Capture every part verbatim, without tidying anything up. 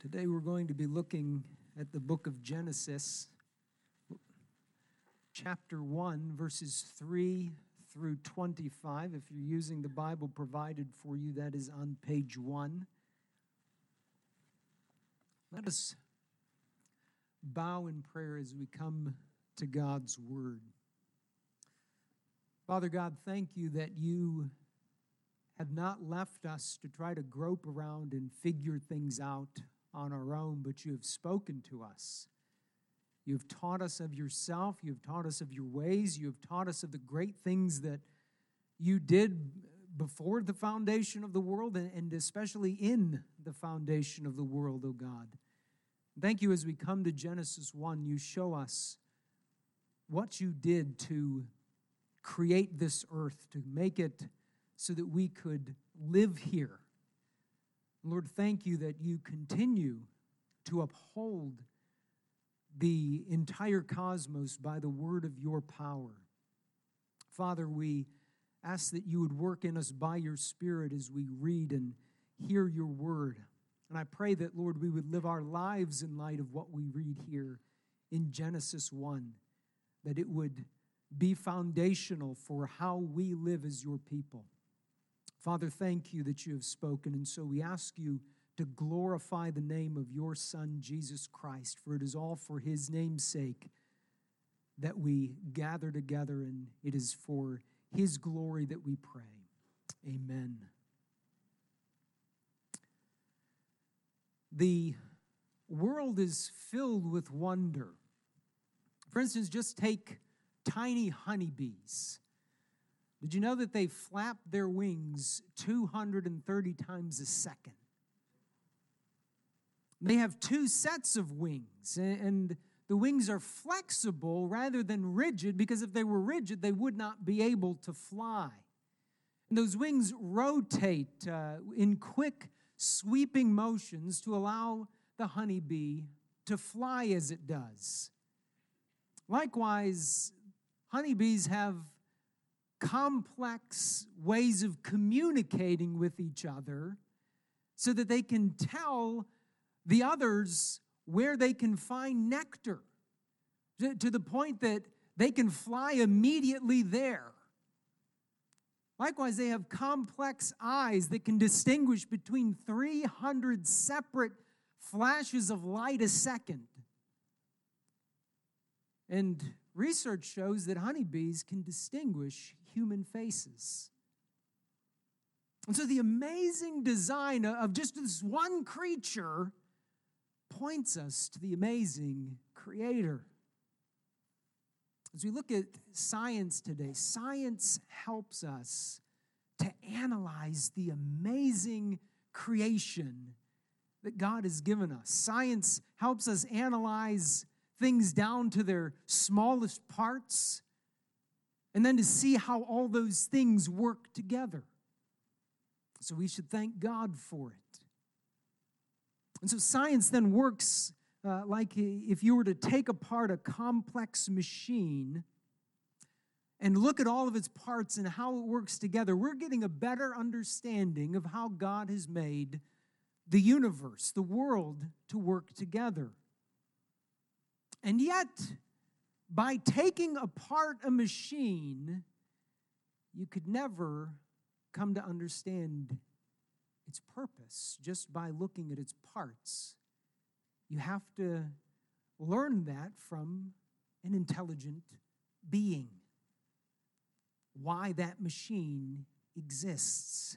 Today we're going to be looking at the book of Genesis, chapter one, verses three through twenty-five. If you're using the Bible provided for you, that is on page one. Let us bow in prayer as we come to God's word. Father God, thank you that you have not left us to try to grope around and figure things out on our own, but you have spoken to us. You have taught us of yourself. You have taught us of your ways. You have taught us of the great things that you did before the foundation of the world and especially in the foundation of the world, O God. Thank you as we come to Genesis one, you show us what you did to create this earth, to make it so that we could live here. Lord, thank you that you continue to uphold the entire cosmos by the word of your power. Father, we ask that you would work in us by your Spirit as we read and hear your word. And I pray that, Lord, we would live our lives in light of what we read here in Genesis one, that it would be foundational for how we live as your people. Father, thank you that you have spoken, and so we ask you to glorify the name of your Son, Jesus Christ, for it is all for his name's sake that we gather together, and it is for his glory that we pray. Amen. The world is filled with wonder. For instance, just take tiny honeybees. Did you know that they flap their wings two hundred thirty times a second? They have two sets of wings, and the wings are flexible rather than rigid, because if they were rigid, they would not be able to fly. And those wings rotate uh, in quick, sweeping motions to allow the honeybee to fly as it does. Likewise, honeybees have complex ways of communicating with each other so that they can tell the others where they can find nectar, to the point that they can fly immediately there. Likewise, they have complex eyes that can distinguish between three hundred separate flashes of light a second. And research shows that honeybees can distinguish human faces. And so the amazing design of just this one creature points us to the amazing Creator. As we look at science today, science helps us to analyze the amazing creation that God has given us. Science helps us analyze things down to their smallest parts, and then to see how all those things work together. So we should thank God for it. And so science then works uh, like if you were to take apart a complex machine and look at all of its parts and how it works together, we're getting a better understanding of how God has made the universe, the world, to work together. And yet, by taking apart a machine, you could never come to understand its purpose just by looking at its parts. You have to learn that from an intelligent being, why that machine exists.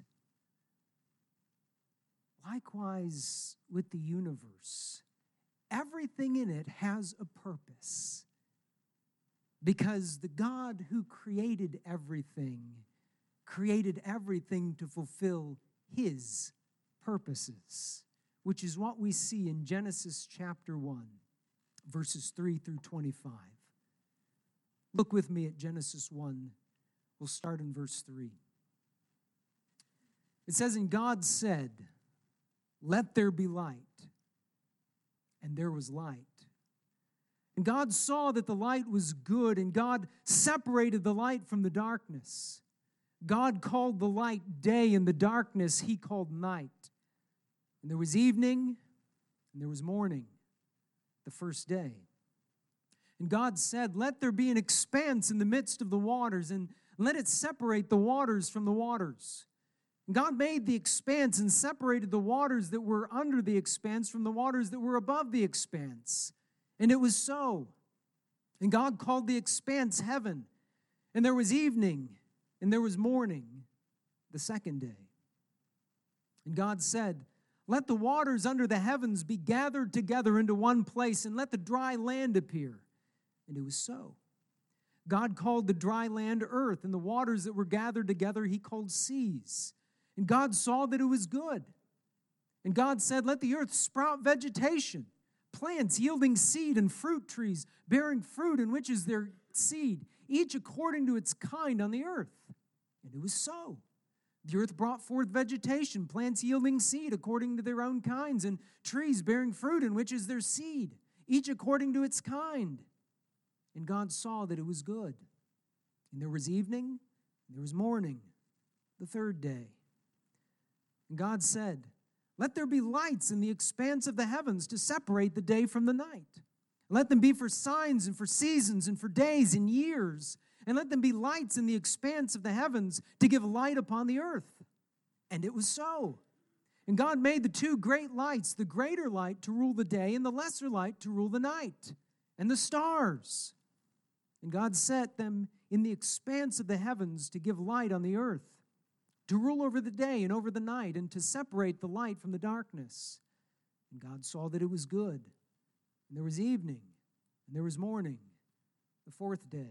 Likewise, with the universe, everything in it has a purpose, because the God who created everything created everything to fulfill his purposes, which is what we see in Genesis chapter one, verses three through twenty-five. Look with me at Genesis one. We'll start in verse three. It says, "And God said, 'Let there be light.' And there was light. And God saw that the light was good, and God separated the light from the darkness. God called the light day, and the darkness he called night. And there was evening, and there was morning, the first day. And God said, let there be an expanse in the midst of the waters, and let it separate the waters from the waters. And God made the expanse and separated the waters that were under the expanse from the waters that were above the expanse. And it was so. And God called the expanse heaven. And there was evening, and there was morning, the second day. And God said, let the waters under the heavens be gathered together into one place, and let the dry land appear. And it was so. God called the dry land earth, and the waters that were gathered together he called seas. And God saw that it was good. And God said, let the earth sprout vegetation, plants yielding seed, and fruit trees bearing fruit in which is their seed, each according to its kind on the earth. And it was so. The earth brought forth vegetation, plants yielding seed according to their own kinds, and trees bearing fruit in which is their seed, each according to its kind. And God saw that it was good. And there was evening, and there was morning, the third day. And God said, let there be lights in the expanse of the heavens to separate the day from the night. Let them be for signs and for seasons and for days and years. And let them be lights in the expanse of the heavens to give light upon the earth. And it was so. And God made the two great lights, the greater light to rule the day and the lesser light to rule the night, and the stars. And God set them in the expanse of the heavens to give light on the earth, to rule over the day and over the night, and to separate the light from the darkness. And God saw that it was good. And there was evening, and there was morning, the fourth day.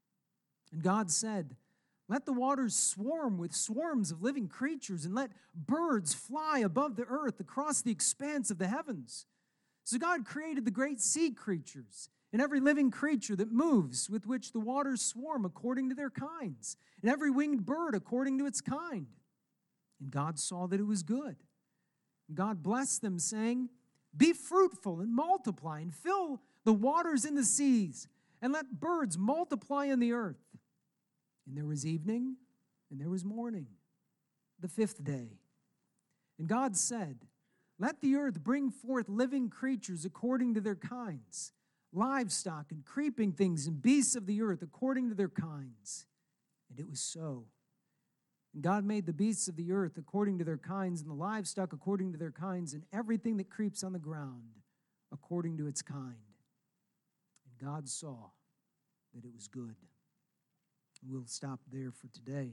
And God said, let the waters swarm with swarms of living creatures, and let birds fly above the earth across the expanse of the heavens. So God created the great sea creatures, and every living creature that moves, with which the waters swarm according to their kinds, and every winged bird according to its kind. And God saw that it was good. And God blessed them, saying, be fruitful and multiply, and fill the waters in the seas, and let birds multiply in the earth. And there was evening, and there was morning, the fifth day. And God said, let the earth bring forth living creatures according to their kinds, livestock and creeping things and beasts of the earth according to their kinds. And it was so. And God made the beasts of the earth according to their kinds, and the livestock according to their kinds, and everything that creeps on the ground according to its kind. And God saw that it was good. We'll stop there for today.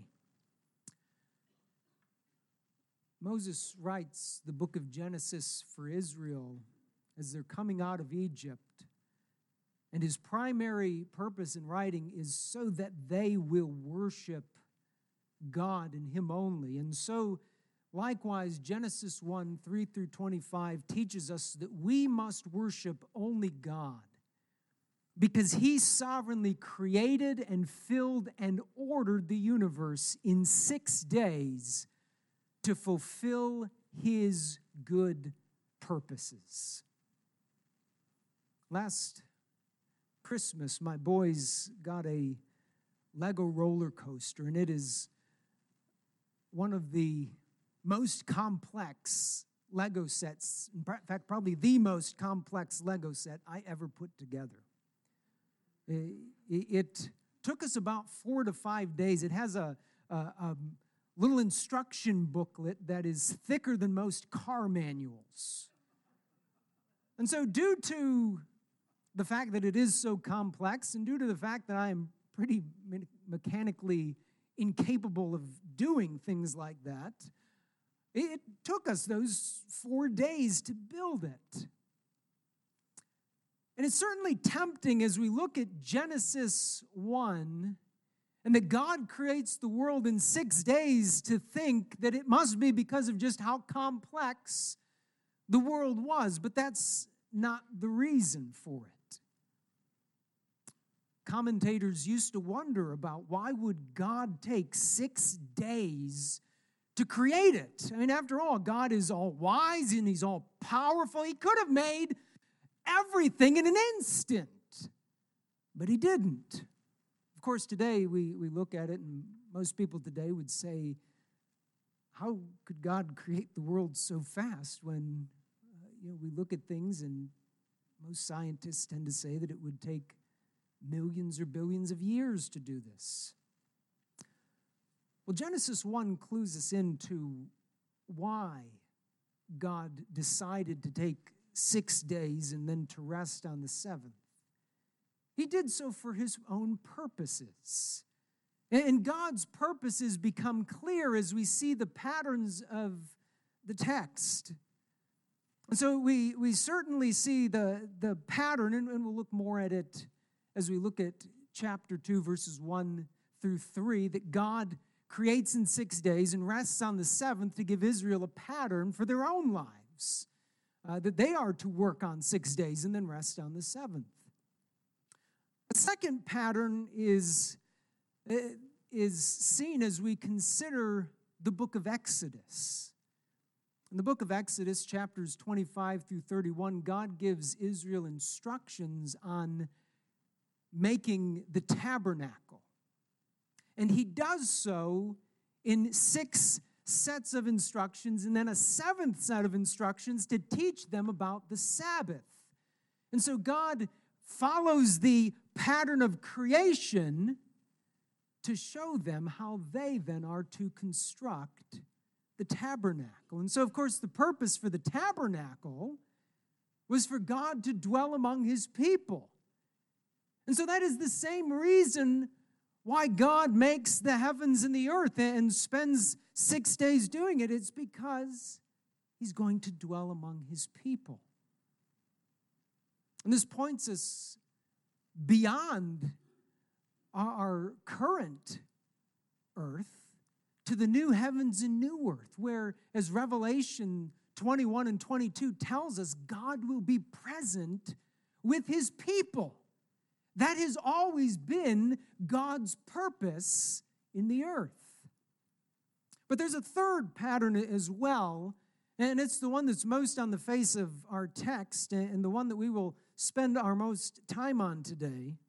Moses writes the book of Genesis for Israel as they're coming out of Egypt. And his primary purpose in writing is so that they will worship God and him only. And so, likewise, Genesis one, three through twenty-five teaches us that we must worship only God, because he sovereignly created and filled and ordered the universe in six days to fulfill his good purposes. Last Christmas, my boys got a Lego roller coaster, and it is one of the most complex Lego sets, in fact, probably the most complex Lego set I ever put together. It took us about four to five days. It has a, a, a little instruction booklet that is thicker than most car manuals. And so due to the fact that it is so complex, and due to the fact that I am pretty me- mechanically incapable of doing things like that, it took us those four days to build it. And it's certainly tempting as we look at Genesis one, and that God creates the world in six days, to think that it must be because of just how complex the world was. But that's not the reason for it. Commentators used to wonder about why would God take six days to create it? I mean, after all, God is all wise and he's all powerful. He could have made everything in an instant, but he didn't. Of course, today we, we look at it, and most people today would say, how could God create the world so fast when you know, we look at things, and most scientists tend to say that it would take millions or billions of years to do this. Well, Genesis one clues us into why God decided to take six days and then to rest on the seventh. He did so for his own purposes. And God's purposes become clear as we see the patterns of the text. And so we, we certainly see the, the pattern, and, and we'll look more at it as we look at chapter two, verses one through three, that God creates in six days and rests on the seventh to give Israel a pattern for their own lives, uh, that they are to work on six days and then rest on the seventh. The second pattern is, is seen as we consider the book of Exodus. In the book of Exodus, chapters twenty-five through thirty-one, God gives Israel instructions on making the tabernacle. And he does so in six sets of instructions and then a seventh set of instructions to teach them about the Sabbath. And so God follows the pattern of creation to show them how they then are to construct the tabernacle. And so, of course, the purpose for the tabernacle was for God to dwell among his people. And so that is the same reason why God makes the heavens and the earth and spends six days doing it. It's because he's going to dwell among his people. And this points us beyond our current earth to the new heavens and new earth, where, as Revelation twenty-one and twenty-two tells us, God will be present with his people. That has always been God's purpose in the earth. But there's a third pattern as well, and it's the one that's most on the face of our text and the one that we will spend our most time on today.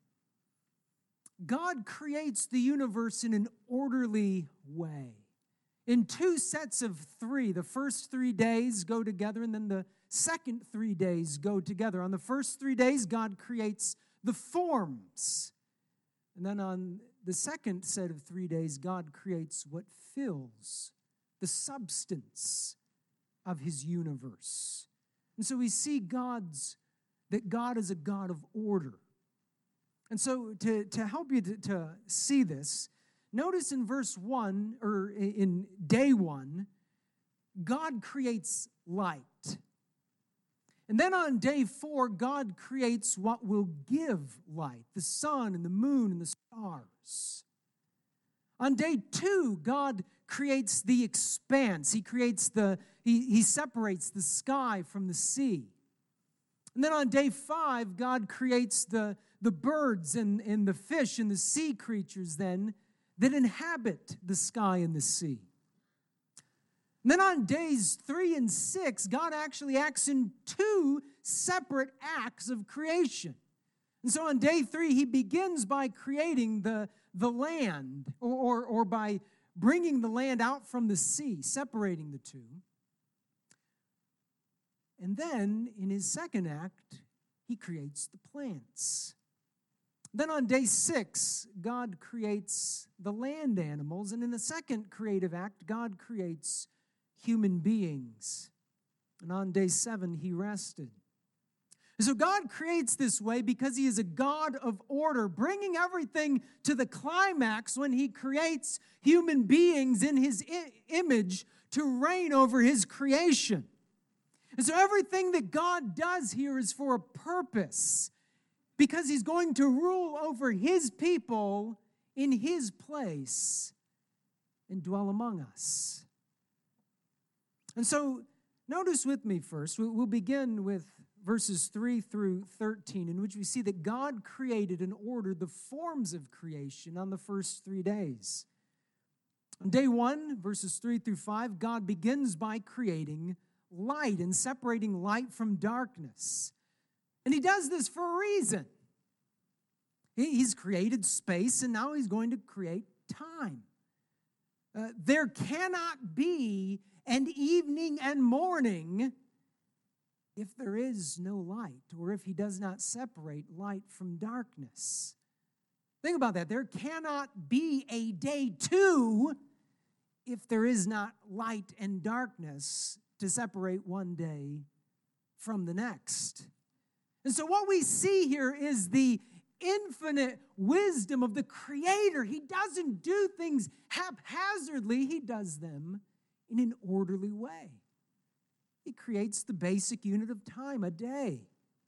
God creates the universe in an orderly way. In two sets of three, the first three days go together, and then the second three days go together. On the first three days, God creates the forms. And then on the second set of three days, God creates what fills the substance of his universe. And so we see God's, that God is a God of order. And so to, to help you to, to see this, notice in verse one, or in day one, God creates light. And then on day four, God creates what will give light, the sun and the moon and the stars. On day two, God creates the expanse. He creates the, he, he separates the sky from the sea. And then on day five, God creates the, the birds and, and the fish and the sea creatures then that inhabit the sky and the sea. And then on days three and six, God actually acts in two separate acts of creation. And so on day three, he begins by creating the, the land, or, or, or by bringing the land out from the sea, separating the two. And then in his second act, he creates the plants. Then on day six, God creates the land animals. And in the second creative act, God creates human beings. And on day seven, he rested. And so God creates this way because he is a God of order, bringing everything to the climax when he creates human beings in his I- image to reign over his creation. And so everything that God does here is for a purpose, because he's going to rule over his people in his place and dwell among us. And so notice with me first, we'll begin with verses three through thirteen, in which we see that God created and ordered the forms of creation on the first three days. On day one, verses three through five, God begins by creating light and separating light from darkness. And he does this for a reason. He's created space, and now he's going to create time. Uh, there cannot be an evening and morning if there is no light, or if he does not separate light from darkness. Think about that. There cannot be a day two if there is not light and darkness to separate one day from the next. And so what we see here is the infinite wisdom of the Creator. He doesn't do things haphazardly. He does them in an orderly way. He creates the basic unit of time, a day.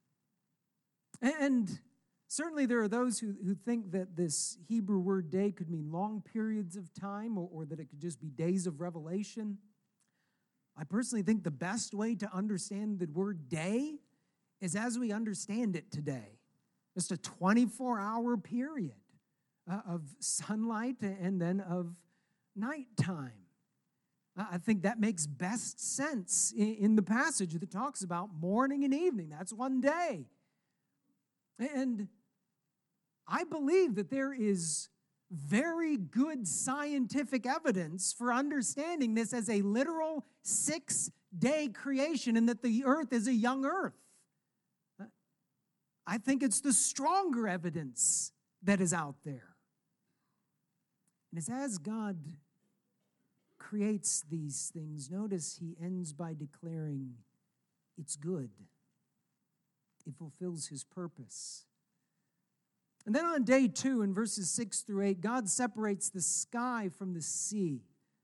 And certainly there are those who, who think that this Hebrew word day could mean long periods of time, or, or that it could just be days of revelation. I personally think the best way to understand the word day is as we understand it today. Just a twenty-four hour period uh, of sunlight and then of nighttime. I think that makes best sense in, in the passage that talks about morning and evening. That's one day. And I believe that there is very good scientific evidence for understanding this as a literal six-day creation, and that the earth is a young earth. I think it's the stronger evidence that is out there. And it's as God creates these things, notice he ends by declaring it's good. It fulfills his purpose. And then on day two, in verses six through eight, God separates the sky from the sea.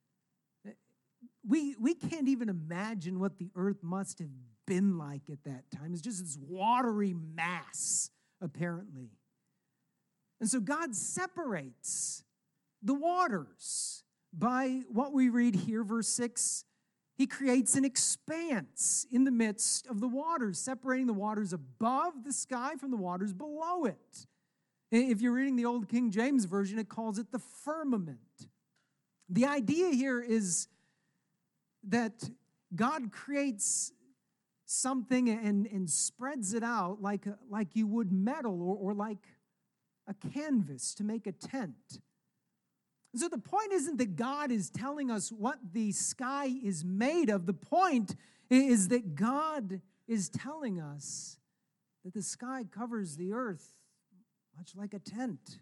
We, we can't even imagine what the earth must have been like at that time. It's just this watery mass, apparently. And so God separates the waters by what we read here, verse six. He creates an expanse in the midst of the waters, separating the waters above the sky from the waters below it. If you're reading the Old King James Version, it calls it the firmament. The idea here is that God creates something and, and spreads it out like, a, like you would metal or, or like a canvas to make a tent. And so the point isn't that God is telling us what the sky is made of. The point is that God is telling us that the sky covers the earth much like a tent.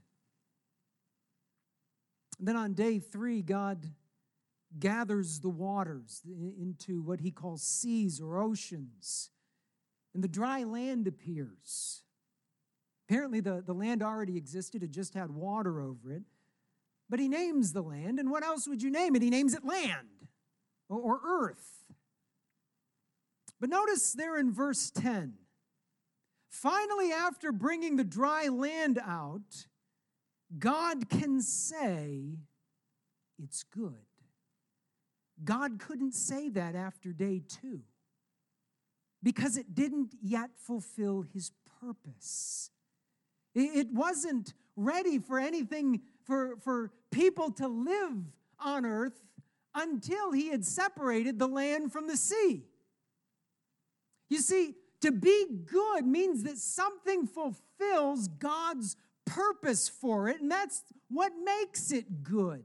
And then on day three, God gathers the waters into what he calls seas or oceans. And the dry land appears. Apparently the, the land already existed. It just had water over it. But he names the land. And what else would you name it? He names it land or, or earth. But notice there in verse ten, finally, after bringing the dry land out, God can say, it's good. God couldn't say that after day two because it didn't yet fulfill his purpose. It wasn't ready for anything, for, for people to live on earth until he had separated the land from the sea. You see, to be good means that something fulfills God's purpose for it, and that's what makes it good.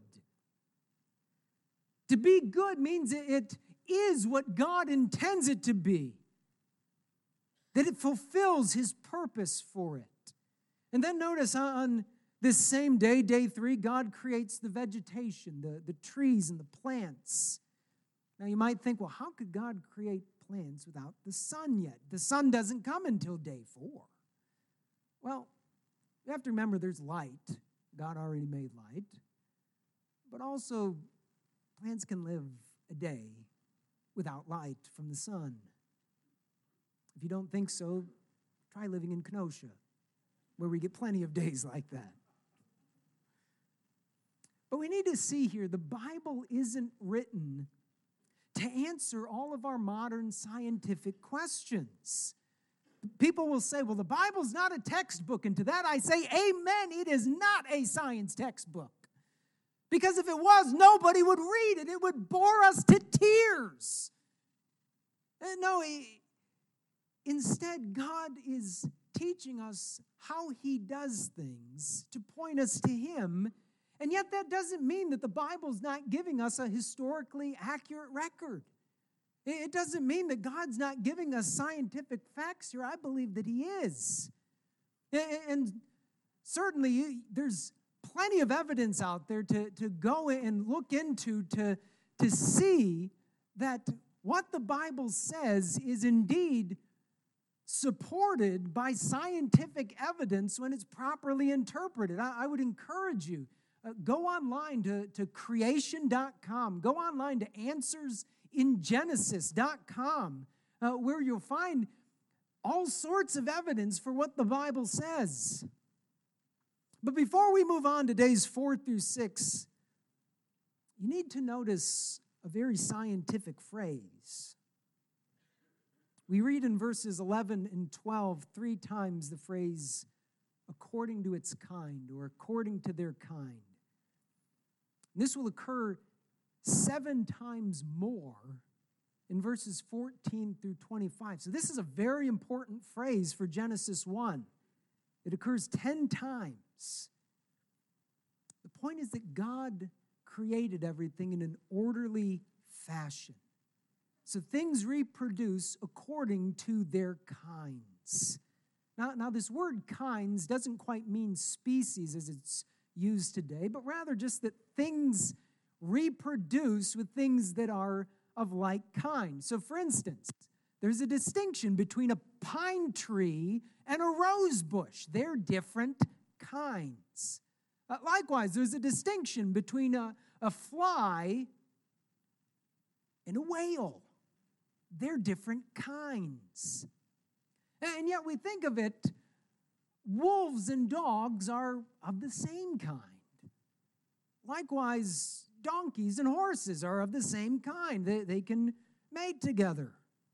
To be good means it is what God intends it to be, that it fulfills his purpose for it. And then notice on this same day, day three, God creates the vegetation, the, the trees and the plants. Now you might think, well, how could God create plants without the sun yet? The sun doesn't come until day four. Well, you have to remember there's light. God already made light. But also, plants can live a day without light from the sun. If you don't think so, try living in Kenosha, where we get plenty of days like that. But we need to see here, the Bible isn't written to answer all of our modern scientific questions. People will say, well, the Bible's not a textbook. And to that I say, amen, it is not a science textbook. Because if it was, nobody would read it. It would bore us to tears. And no, he, instead, God is teaching us how he does things to point us to him. And yet that doesn't mean that the Bible's not giving us a historically accurate record. It doesn't mean that God's not giving us scientific facts here. I believe that he is. And certainly there's plenty of evidence out there to, to go and look into to, to see that what the Bible says is indeed supported by scientific evidence when it's properly interpreted. I, I would encourage you, uh, go online to, to creation dot com. Go online to answers in genesis dot com, uh, where you'll find all sorts of evidence for what the Bible says. But before we move on to days four through six, you need to notice a very scientific phrase. We read in verses eleven and twelve three times the phrase, according to its kind, or according to their kind. And this will occur seven times more in verses fourteen through twenty-five. So this is a very important phrase for Genesis one. It occurs ten times. The point is that God created everything in an orderly fashion. So things reproduce according to their kinds. Now, now this word kinds doesn't quite mean species as it's used today, but rather just that things reproduce with things that are of like kind. So for instance, there's a distinction between a pine tree and a rose bush. They're different kinds. Uh, likewise, there's a distinction between a, a fly and a whale. They're different kinds. And yet we think of it, wolves and dogs are of the same kind. Likewise, donkeys and horses are of the same kind. They, they can mate together.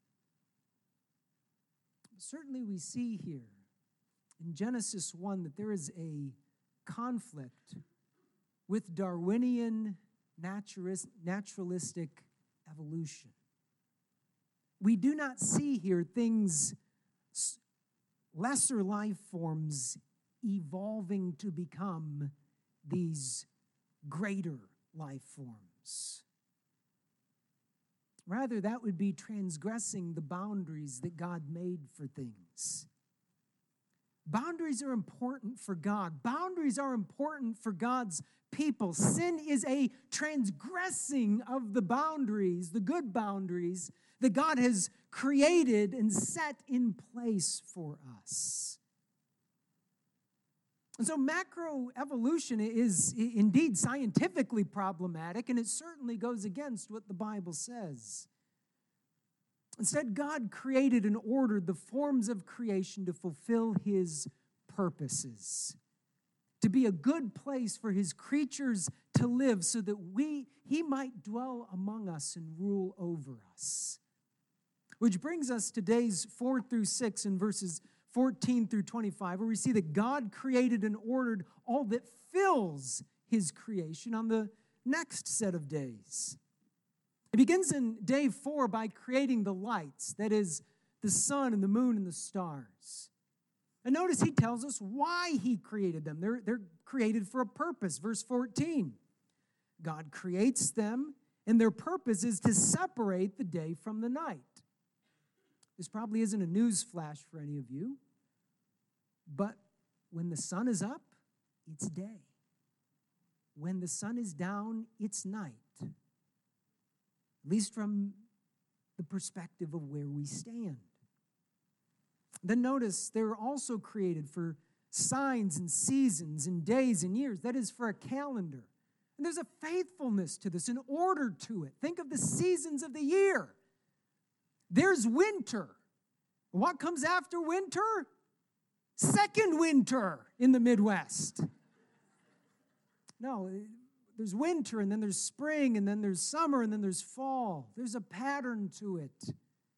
Certainly we see here in Genesis one that there is a conflict with Darwinian naturalist, naturalistic evolution. We do not see here things, lesser life forms evolving to become these greater life forms. Rather, that would be transgressing the boundaries that God made for things. Boundaries are important for God. Boundaries are important for God's people. Sin is a transgressing of the boundaries, the good boundaries that God has created and set in place for us. And so macroevolution is indeed scientifically problematic, and it certainly goes against what the Bible says. Instead, God created and ordered the forms of creation to fulfill his purposes, to be a good place for his creatures to live so that we, he might dwell among us and rule over us. Which brings us to days four through six in verses fourteen through twenty-five, where we see that God created and ordered all that fills his creation on the next set of days. It begins in day four by creating the lights, that is, the sun and the moon and the stars. And notice he tells us why he created them. They're, they're created for a purpose. Verse fourteen, God creates them, and their purpose is to separate the day from the night. This probably isn't a news flash for any of you, but when the sun is up, it's day. When the sun is down, it's night. At least from the perspective of where we stand. Then notice they're also created for signs and seasons and days and years. That is for a calendar. And there's a faithfulness to this, an order to it. Think of the seasons of the year. There's winter. What comes after winter? Second winter in the Midwest. No, there's winter, and then there's spring, and then there's summer, and then there's fall. There's a pattern to it.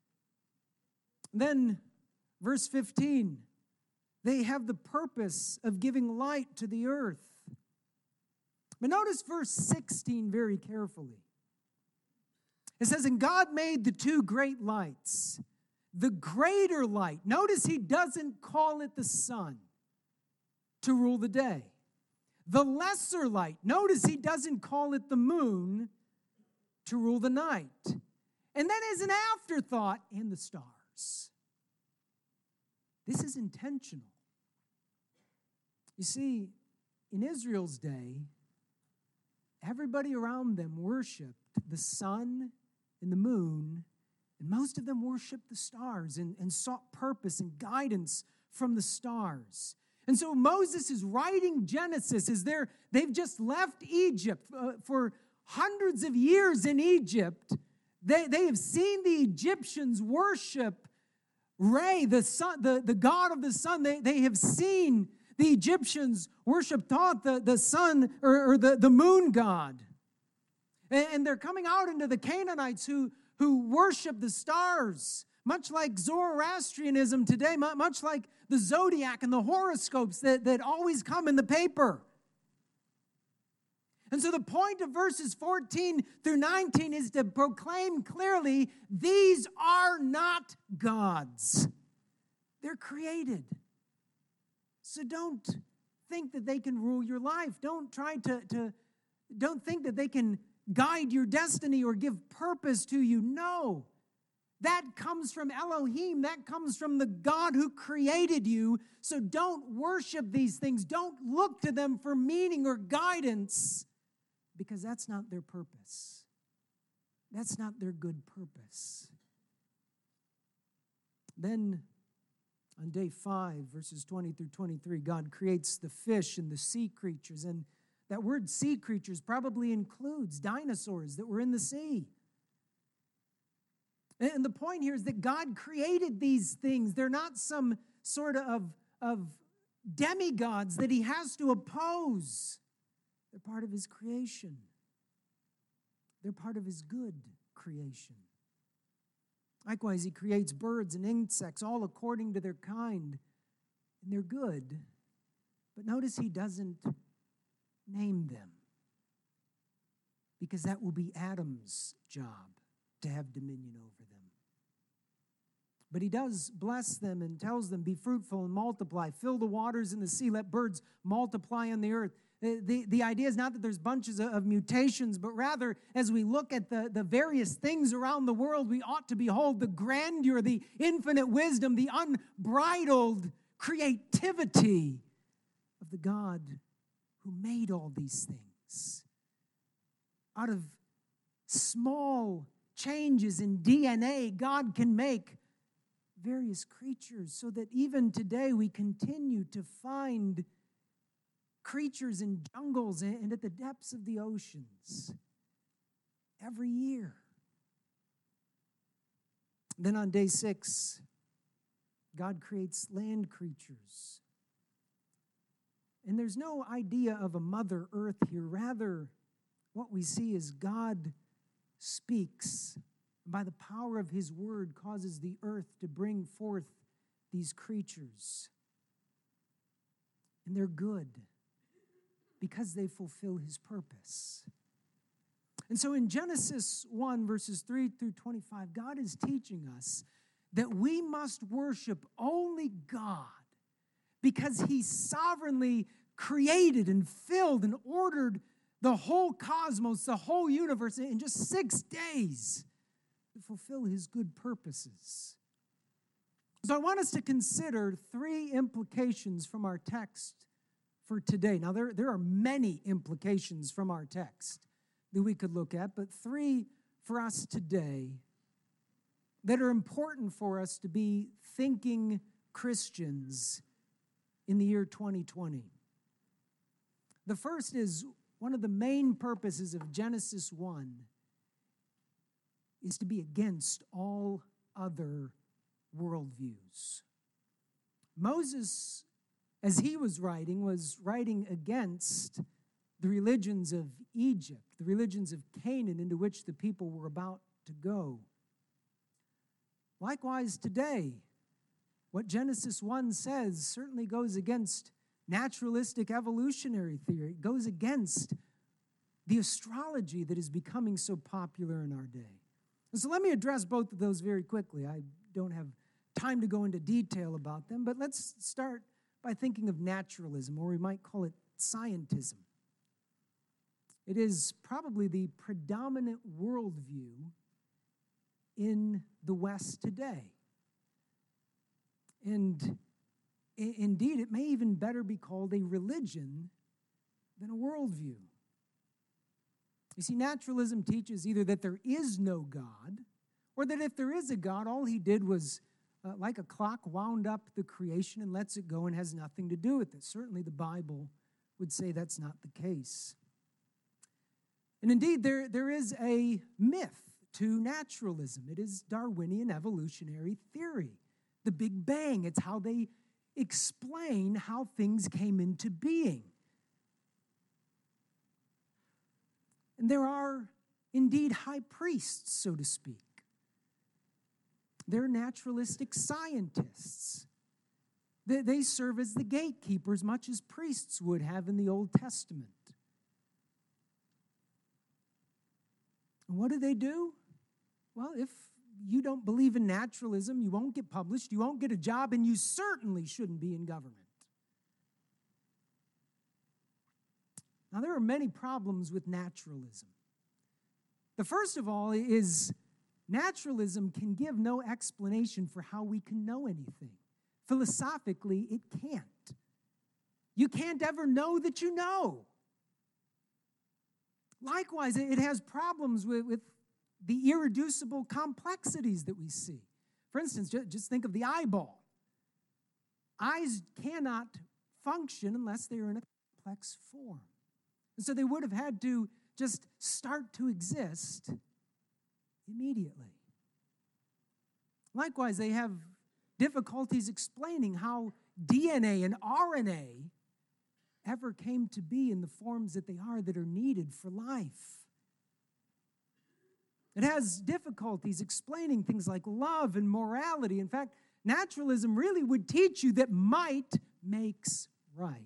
Then, verse fifteen, they have the purpose of giving light to the earth. But notice verse sixteen very carefully. It says, and God made the two great lights, the greater light. Notice he doesn't call it the sun to rule the day. The lesser light. Notice he doesn't call it the moon to rule the night. And then as an afterthought, and the stars. This is intentional. You see, in Israel's day, everybody around them worshiped the sun and the moon, and most of them worshiped the stars and, and sought purpose and guidance from the stars. And so Moses is writing Genesis as they're, they've just left Egypt uh, for hundreds of years in Egypt. They, they have seen the Egyptians worship Re, the sun, the, the god of the sun. They, they have seen the Egyptians worship Thoth, the, the sun, or, or the, the moon god. And, and they're coming out into the Canaanites who, who worship the stars, much like Zoroastrianism today, much like the zodiac and the horoscopes that, that always come in the paper. And so the point of verses fourteen through nineteen is to proclaim clearly, these are not gods. They're created. So don't think that they can rule your life. Don't try to, to don't think that they can guide your destiny or give purpose to you. No. That comes from Elohim. That comes from the God who created you. So don't worship these things. Don't look to them for meaning or guidance, because that's not their purpose. That's not their good purpose. Then on day five, verses twenty through twenty-three, God creates the fish and the sea creatures. And that word sea creatures probably includes dinosaurs that were in the sea. And the point here is that God created these things. They're not some sort of, of demigods that he has to oppose. They're part of his creation. They're part of his good creation. Likewise, he creates birds and insects, all according to their kind, and they're good. But notice he doesn't name them, because that will be Adam's job, to have dominion over them. But he does bless them and tells them, be fruitful and multiply, fill the waters in the sea, let birds multiply on the earth. The, the, the idea is not that there's bunches of, of mutations, but rather, as we look at the, the various things around the world, we ought to behold the grandeur, the infinite wisdom, the unbridled creativity of the God who made all these things. Out of small changes in D N A, God can make various creatures, so that even today we continue to find creatures in jungles and at the depths of the oceans every year. Then on day six, God creates land creatures. And there's no idea of a Mother Earth here. Rather, what we see is God speaks, and by the power of his word causes the earth to bring forth these creatures. And they're good because they fulfill his purpose. And so in Genesis one, verses three through twenty-five, God is teaching us that we must worship only God because he sovereignly created and filled and ordered the whole cosmos, the whole universe, in just six days to fulfill his good purposes. So I want us to consider three implications from our text for today. Now, there, there are many implications from our text that we could look at, but three for us today that are important for us to be thinking Christians in the year twenty twenty. The first is, one of the main purposes of Genesis one is to be against all other worldviews. Moses, as he was writing, was writing against the religions of Egypt, the religions of Canaan into which the people were about to go. Likewise today, what Genesis one says certainly goes against naturalistic evolutionary theory. It goes against the astrology that is becoming so popular in our day. And so let me address both of those very quickly. I don't have time to go into detail about them, but let's start by thinking of naturalism, or we might call it scientism. It is probably the predominant worldview in the West today. And i- indeed, it may even better be called a religion than a worldview. You see, naturalism teaches either that there is no God, or that if there is a God, all he did was, uh, like a clock, wound up the creation and lets it go and has nothing to do with it. Certainly the Bible would say that's not the case. And indeed, there, there is a myth to naturalism. It is Darwinian evolutionary theory, the Big Bang. It's how they explain how things came into being. And there are indeed high priests, so to speak. They're naturalistic scientists. They, they serve as the gatekeepers, much as priests would have in the Old Testament. And what do they do? Well, if you don't believe in naturalism, you won't get published, you won't get a job, and you certainly shouldn't be in government. Now, there are many problems with naturalism. The first of all is naturalism can give no explanation for how we can know anything. Philosophically, it can't. You can't ever know that you know. Likewise, it has problems with, with the irreducible complexities that we see. For instance, just think of the eyeball. Eyes cannot function unless they are in a complex form. And so they would have had to just start to exist immediately. Likewise, they have difficulties explaining how D N A and R N A ever came to be in the forms that they are that are needed for life. It has difficulties explaining things like love and morality. In fact, naturalism really would teach you that might makes right.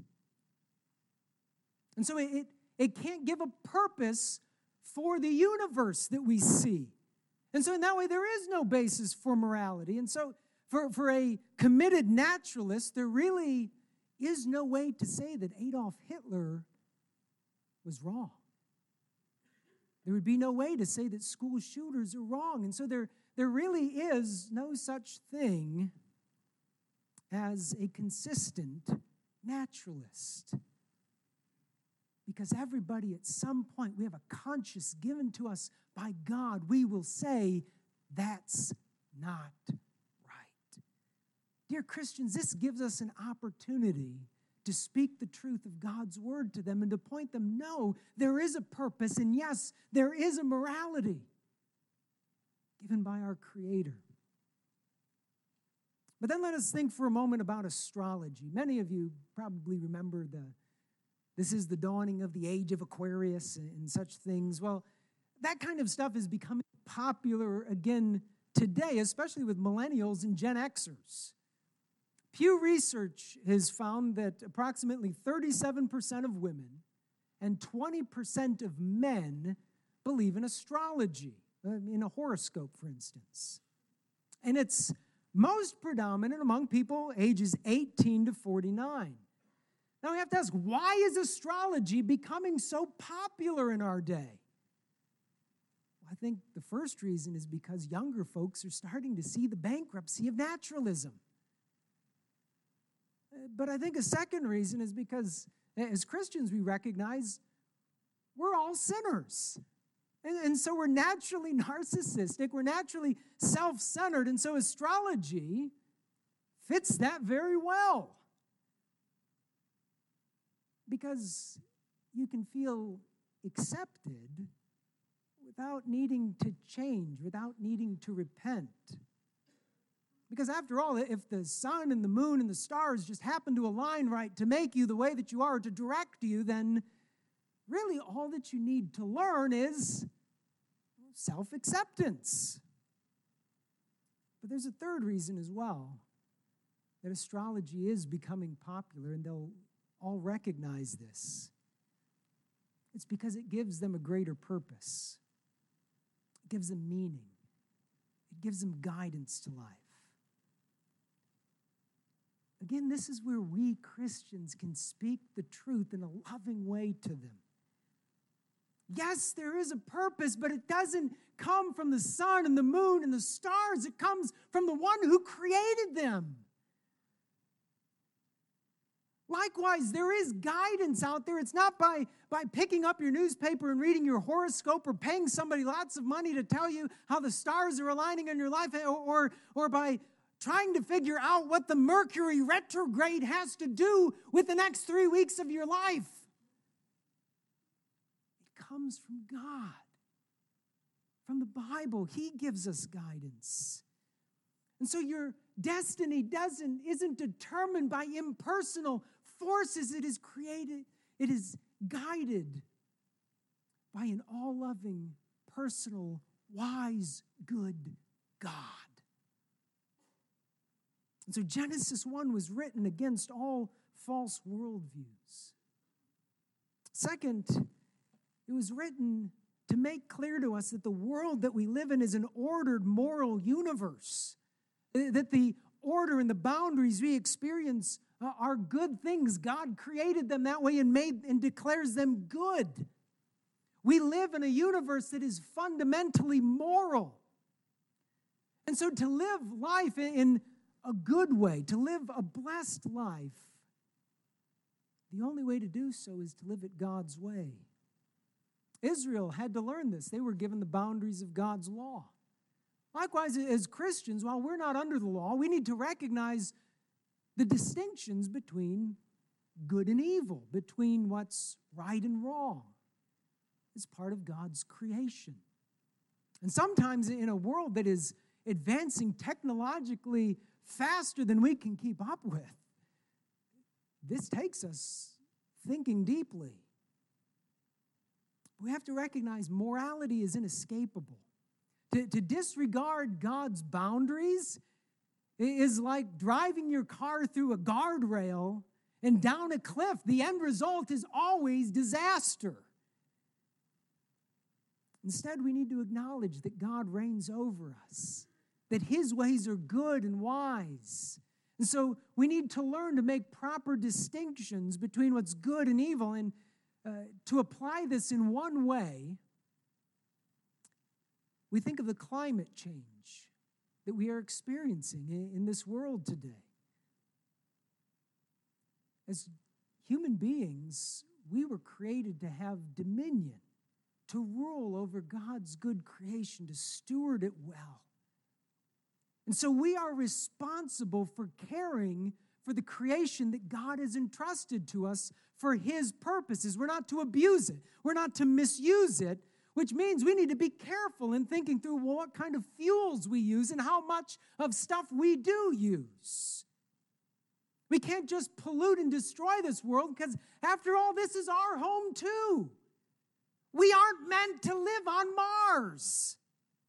And so it, it can't give a purpose for the universe that we see. And so in that way, there is no basis for morality. And so for, for a committed naturalist, there really is no way to say that Adolf Hitler was wrong. There would be no way to say that school shooters are wrong. And so there, there really is no such thing as a consistent naturalist. Because everybody at some point, we have a conscience given to us by God. We will say, that's not right. Dear Christians, this gives us an opportunity to speak the truth of God's word to them and to point them, no, there is a purpose, and yes, there is a morality given by our Creator. But then let us think for a moment about astrology. Many of you probably remember the This is the dawning of the age of Aquarius and such things. Well, that kind of stuff is becoming popular again today, especially with millennials and Gen Xers. Pew Research has found that approximately thirty-seven percent of women and twenty percent of men believe in astrology, in a horoscope, for instance. And it's most predominant among people ages eighteen to forty-nine. Now we have to ask, why is astrology becoming so popular in our day? Well, I think the first reason is because younger folks are starting to see the bankruptcy of naturalism. But I think a second reason is because as Christians we recognize we're all sinners. And, and so we're naturally narcissistic, we're naturally self-centered, and so astrology fits that very well. Because you can feel accepted without needing to change, without needing to repent. Because after all, if the sun and the moon and the stars just happen to align right to make you the way that you are, to direct you, then really all that you need to learn is self-acceptance. But there's a third reason as well, that astrology is becoming popular, and they'll all recognize this. It's because it gives them a greater purpose. It gives them meaning. It gives them guidance to life. Again, this is where we Christians can speak the truth in a loving way to them. Yes, there is a purpose, but it doesn't come from the sun and the moon and the stars. It comes from the one who created them. Likewise, there is guidance out there. It's not by, by picking up your newspaper and reading your horoscope or paying somebody lots of money to tell you how the stars are aligning in your life, or, or, or by trying to figure out what the Mercury retrograde has to do with the next three weeks of your life. It comes from God, from the Bible. He gives us guidance. And so your destiny doesn't, isn't determined by impersonal forces. It is created, it is guided by an all-loving, personal, wise, good God. And so Genesis one was written against all false worldviews. Second, it was written to make clear to us that the world that we live in is an ordered moral universe, that the order and the boundaries we experience are good things. God created them that way and made and declares them good. We live in a universe that is fundamentally moral. And so to live life in a good way, to live a blessed life, the only way to do so is to live it God's way. Israel had to learn this. They were given the boundaries of God's law. Likewise, as Christians, while we're not under the law, we need to recognize the distinctions between good and evil, between what's right and wrong. It's part of God's creation. And sometimes in a world that is advancing technologically faster than we can keep up with, this takes us thinking deeply. We have to recognize morality is inescapable. To, to disregard God's boundaries is like driving your car through a guardrail and down a cliff. The end result is always disaster. Instead, we need to acknowledge that God reigns over us, that His ways are good and wise. And so we need to learn to make proper distinctions between what's good and evil. And uh, to apply this in one way, we think of the climate change that we are experiencing in, in this world today. As human beings, we were created to have dominion, to rule over God's good creation, to steward it well. And so we are responsible for caring for the creation that God has entrusted to us for His purposes. We're not to abuse it. We're not to misuse it, which means we need to be careful in thinking through what kind of fuels we use and how much of stuff we do use. We can't just pollute and destroy this world because, after all, this is our home too. We aren't meant to live on Mars.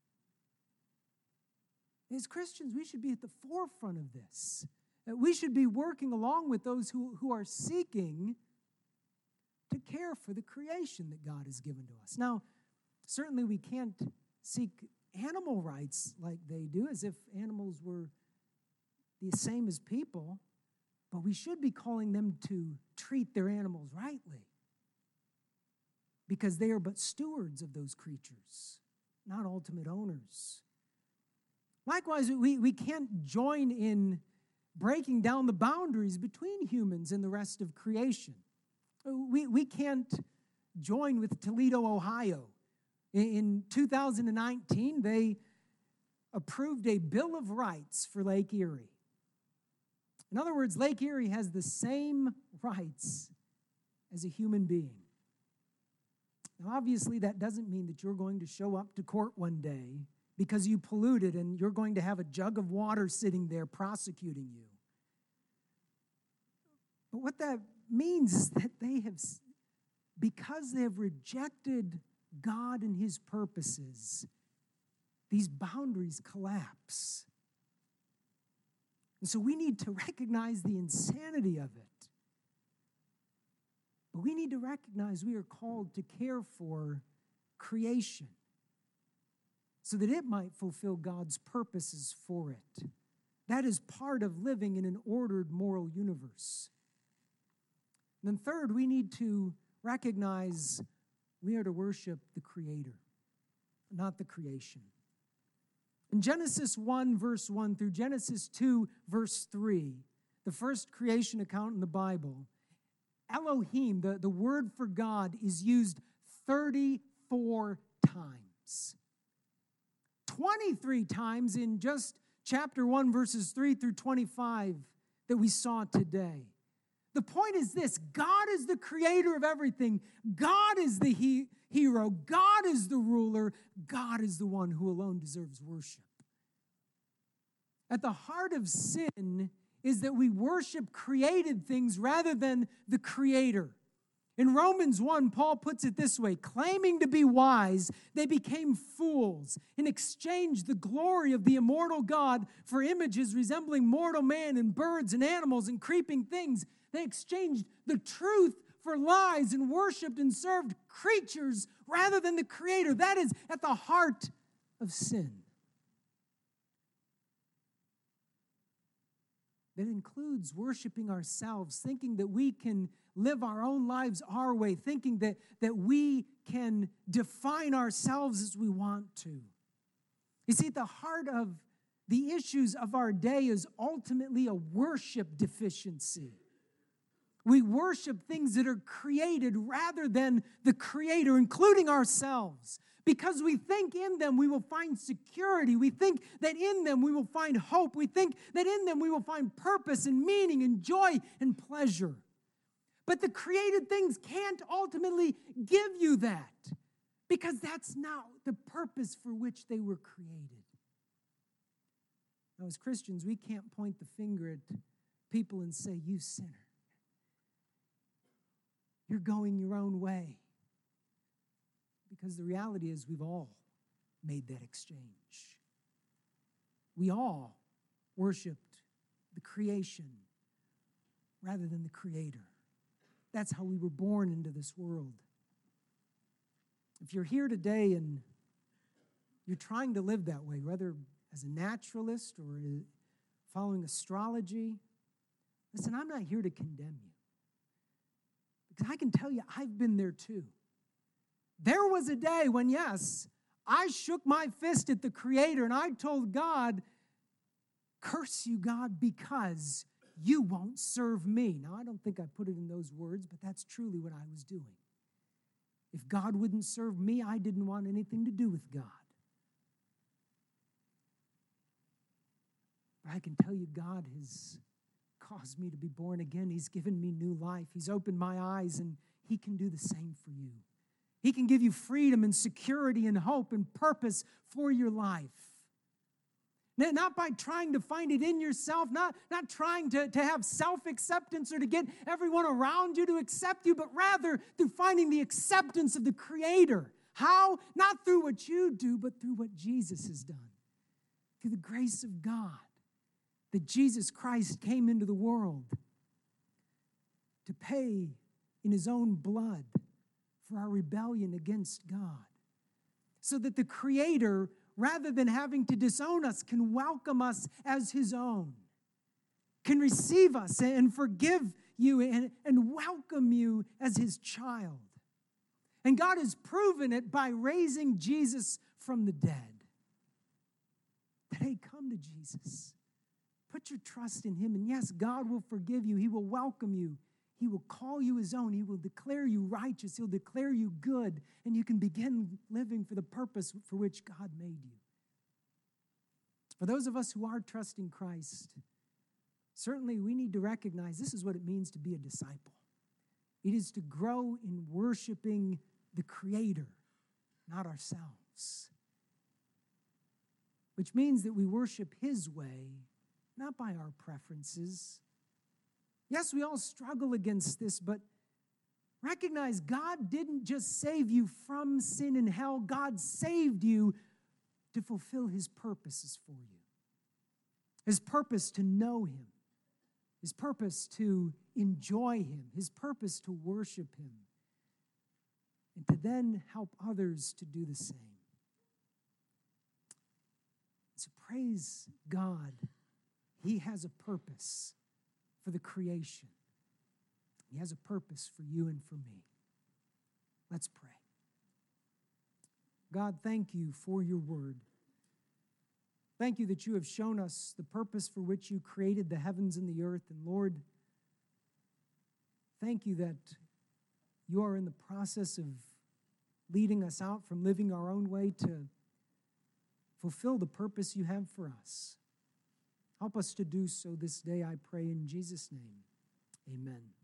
As Christians, we should be at the forefront of this. We should be working along with those who, who are seeking to care for the creation that God has given to us. Now, certainly we can't seek animal rights like they do, as if animals were the same as people, but we should be calling them to treat their animals rightly, because they are but stewards of those creatures, not ultimate owners. Likewise, we, we can't join in breaking down the boundaries between humans and the rest of creation. We, we can't join with Toledo, Ohio. In, in two thousand nineteen, they approved a Bill of Rights for Lake Erie. In other words, Lake Erie has the same rights as a human being. Now, obviously, that doesn't mean that you're going to show up to court one day because you polluted and you're going to have a jug of water sitting there prosecuting you. But what that means is that they have, because they have rejected God and His purposes, these boundaries collapse. And so we need to recognize the insanity of it. But we need to recognize we are called to care for creation so that it might fulfill God's purposes for it. That is part of living in an ordered moral universe. And then third, we need to recognize We are to worship the Creator, not the creation. In Genesis one, verse one through Genesis two, verse three, the first creation account in the Bible, Elohim, the, the word for God, is used thirty-four times. twenty-three times in just chapter one, verses three through twenty-five that we saw today. The point is this: God is the creator of everything. God is the he- hero. God is the ruler. God is the one who alone deserves worship. At the heart of sin is that we worship created things rather than the Creator. In Romans one, Paul puts it this way: claiming to be wise, they became fools and exchanged the glory of the immortal God for images resembling mortal man and birds and animals and creeping things. They exchanged the truth for lies and worshiped and served creatures rather than the Creator. That is at the heart of sin. That includes worshiping ourselves, thinking that we can live our own lives our way, thinking that, that we can define ourselves as we want to. You see, at the heart of the issues of our day is ultimately a worship deficiency. We worship things that are created rather than the Creator, including ourselves. Because we think in them we will find security. We think that in them we will find hope. We think that in them we will find purpose and meaning and joy and pleasure. But the created things can't ultimately give you that, because that's not the purpose for which they were created. Now, as Christians, we can't point the finger at people and say, "You sinner. You're going your own way." Because the reality is we've all made that exchange. We all worshiped the creation rather than the Creator. That's how we were born into this world. If you're here today and you're trying to live that way, whether as a naturalist or following astrology, listen, I'm not here to condemn you. Because I can tell you, I've been there too. There was a day when, yes, I shook my fist at the Creator and I told God, "Curse you, God, because you won't serve me." Now, I don't think I put it in those words, but that's truly what I was doing. If God wouldn't serve me, I didn't want anything to do with God. But I can tell you, God has caused me to be born again. He's given me new life. He's opened my eyes, and He can do the same for you. He can give you freedom and security and hope and purpose for your life. Not by trying to find it in yourself, not, not trying to, to have self-acceptance or to get everyone around you to accept you, but rather through finding the acceptance of the Creator. How? Not through what you do, but through what Jesus has done. Through the grace of God, that Jesus Christ came into the world to pay in His own blood for our rebellion against God, so that the Creator, rather than having to disown us, can welcome us as His own, can receive us and forgive you and, and welcome you as His child. And God has proven it by raising Jesus from the dead. Today, come to Jesus. Put your trust in Him, and yes, God will forgive you. He will welcome you. He will call you His own. He will declare you righteous. He'll declare you good, and you can begin living for the purpose for which God made you. For those of us who are trusting Christ, certainly we need to recognize this is what it means to be a disciple. It is to grow in worshiping the Creator, not ourselves. Which means that we worship His way, not by our preferences. Yes, we all struggle against this, but recognize God didn't just save you from sin and hell. God saved you to fulfill His purposes for you. His purpose to know Him. His purpose to enjoy Him. His purpose to worship Him. And to then help others to do the same. So praise God. He has a purpose for the creation. He has a purpose for you and for me. Let's pray. God, thank you for your word. Thank you that you have shown us the purpose for which you created the heavens and the earth. And Lord, thank you that you are in the process of leading us out from living our own way to fulfill the purpose you have for us. Help us to do so this day, I pray in Jesus' name. Amen.